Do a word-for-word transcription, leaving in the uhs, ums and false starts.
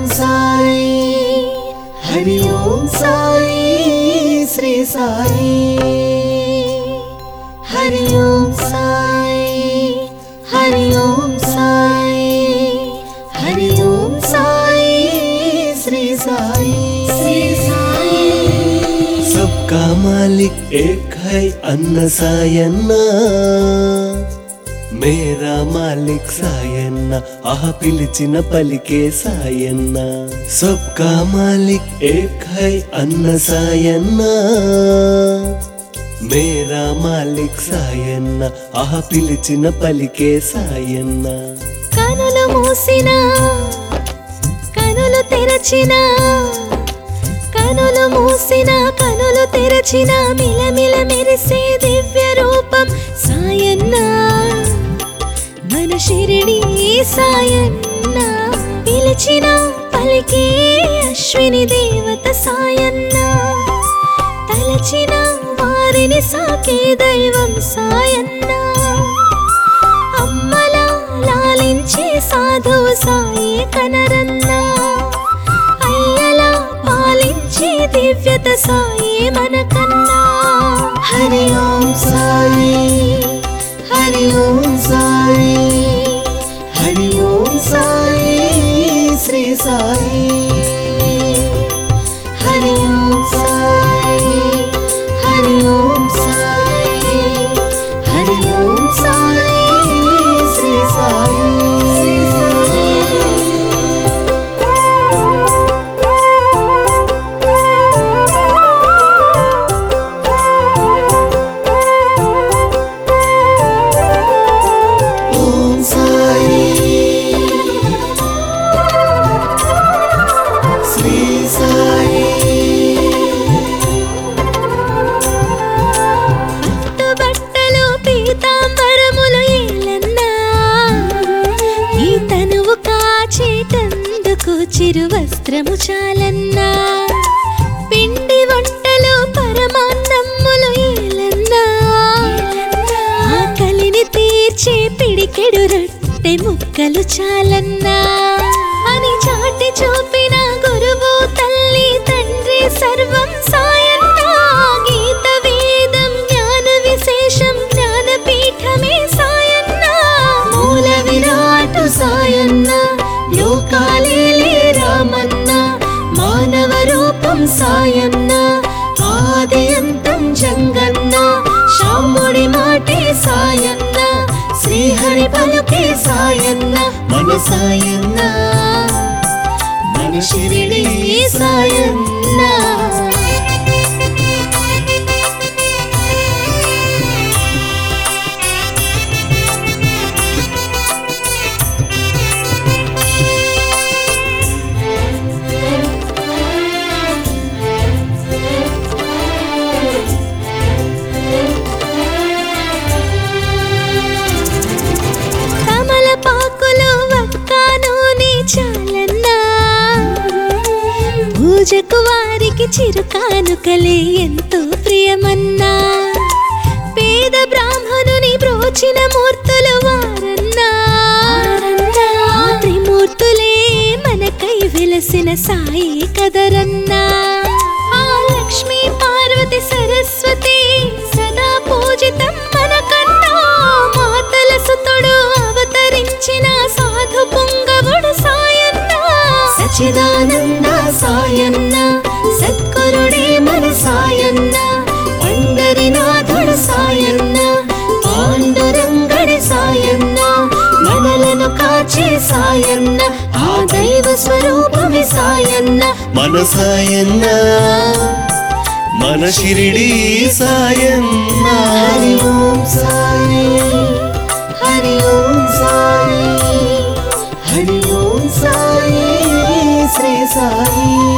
సాయి హరి ఓం సాయి శ్రీ సాయి హరి ఓం సాయి హరి ఓం సాయి హరి ఓం సాయి శ్రీ సాయి శ్రీ సాయి सबका मालिक एक है अन्न सायन्ना मेरा मालिक सायन्ना आह पिलिचिन पलिके सायन्ना सबका मालिक एक है अन्न सायन्ना मेरा मालिक सायन्ना आह पिलिचिन पलिके सायन्ना కనులు మూసినా కనులు తెరచినా కనులు మూసినా కనులు తెరచినా మిలమిల మెరిసే దివ్య రూపం సాయన్న మన షిరిడి సాయన్న పిలిచిన పలికే అశ్విని దేవత సాయన్న తలచిన వారిని సాకే దైవం సాయన్న అమ్మలా లాలించే సాధు సాయి కనరన్న అయ్యలా పాలించే దివ్యత సాయి మనకన్నా హరి ఓం సాయి హరి ఓం సాయి హరి ఓం సాయి శ్రీ సాయి హరి ఓం సాయి హరి ఓం సాయి హరి ఓం సాయి శ్రీ సాయి శ్రీ సాయి ఓం సాయి శ్రీ సాయి బట్టలు పీతాంబరములు ఏలన్నా ఈ తనువు కాచేటందుకు చిరు వస్త్రము చాలన్నా పిండి వంటలు పరమాన్నమ్ములు ఏలన్నా ఆకలిని తీర్చే పిడికెడు రొట్టె ముక్కలు చాలన్నా అని చాటి చూపిన గురువు తల్లి తండ్రి సర్వం సాయన్న గీత వేదం జ్ఞాన విశేషం జ్ఞానపీఠమే సాయన్న మూల విరాటు సాయన్న లోకాలేలే రామన్న మానవ రూపం సాయన్న ఆది అంతం జంగన్న శాముడి మాటే సాయన్న శ్రీహరి పలుకే సాయన్న మన సాయన్న మన షిరిడి సాయన్న తమలపాకులు వక్క నూనె చాలన్నా పూజకు వారికి చిరు కానుకలే ఎంతో ప్రియమన్నా పేద బ్రాహ్మణుని బ్రోచిన మూర్తులు వారన్నా ఆ త్రిమూర్తులే మనకై వెలసిన సాయి కదరన్నా ఆ లక్ష్మీ పార్వతి సరస్వతి సదా పూజితం మనకన్నా మాతల సుతుడు అవతరించిన సాధు పొంగవుడు సాయన్న సచిదానంద సాయన్న సద్గురుడే మన సాయన్న పండరినాథుడు సాయన్న పాండురంగడి సాయన్న మనలను కాచే సాయన్న ఆ దైవ స్వరూపమే సాయన్న మన సాయన్న మన షిరిడి సాయన్న హరి ఓం సాయి హరి ఓం సాయి హరి ఓం సాయి శ్రీ సాయి